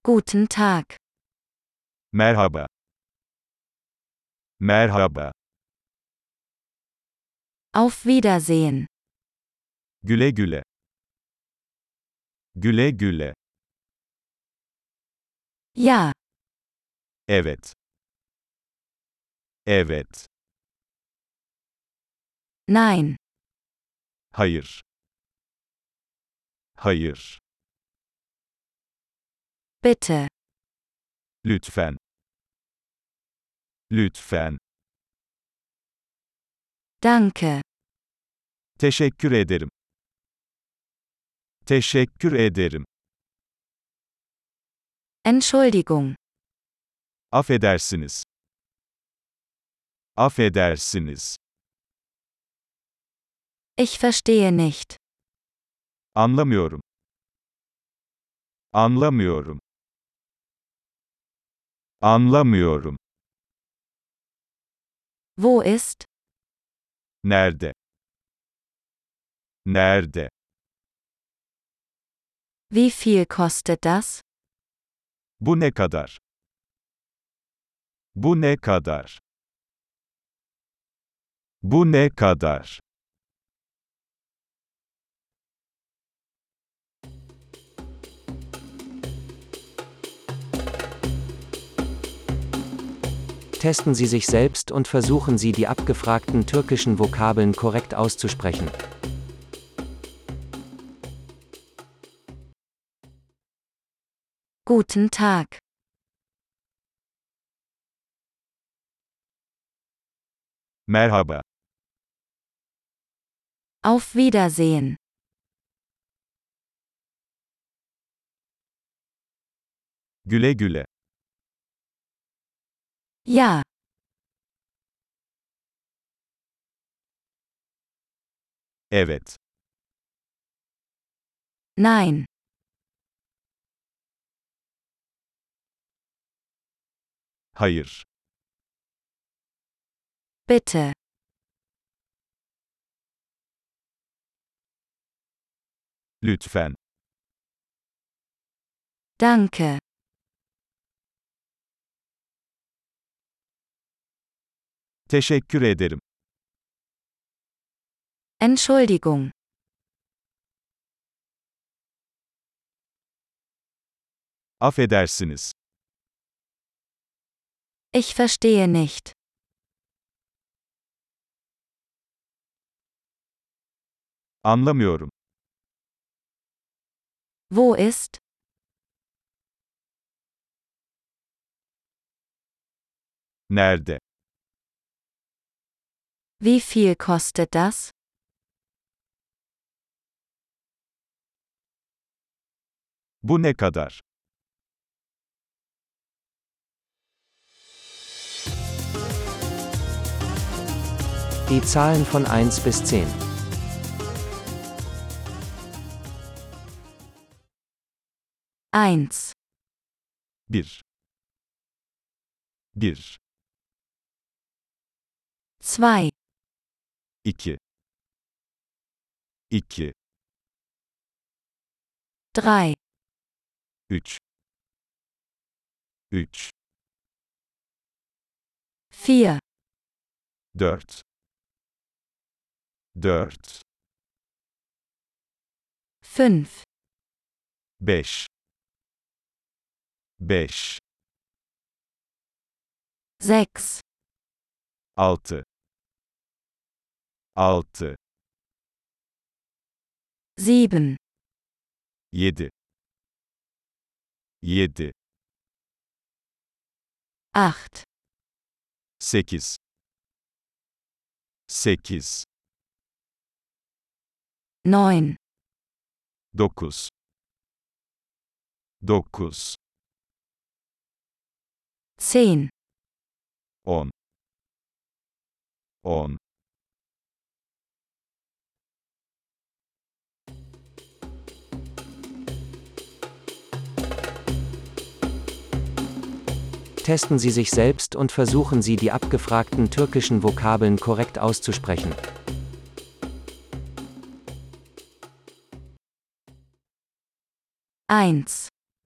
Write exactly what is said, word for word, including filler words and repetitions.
Guten Tag. Merhaba. Merhaba. Auf Wiedersehen. Güle güle. Güle güle. Ja, Evet. Evet. nein, Hayır. Hayır. bitte, Lütfen. Lütfen. danke, Teşekkür ederim. Teşekkür ederim. Entschuldigung, Affedersiniz. Affedersiniz. ich verstehe nicht. Anlamıyorum. Anlamıyorum. Anlamıyorum. Wo ist? Nerede? Nerede? Wie viel kostet das? Bu ne kadar? Bu ne kadar? Bu ne kadar? Testen Sie sich selbst und versuchen Sie die abgefragten türkischen Vokabeln korrekt auszusprechen. Guten Tag. Merhaba. Auf Wiedersehen. Güle güle. Ja, Evet. nein, Hayır. bitte, Lütfen. danke, Teşekkür ederim. Entschuldigung, Affedersiniz. ich verstehe nicht. Anlamıyorum. Wo ist? Nerede? Wie viel kostet das? Bu ne kadar? Die Zahlen von eins bis zehn. Eins, Bir. Bir. zwei, İki. İki. drei, Üç. Üç. vier, Dört. Dört. fünf, Beş. Beş. sechs, Altı. Altı. sieben, Yedi. Yedi. acht, Sekiz. Sekiz. neun, Dokuz. Dokuz. zehn, On. On. Testen Sie sich selbst und versuchen Sie die abgefragten türkischen Vokabeln korrekt auszusprechen. eins,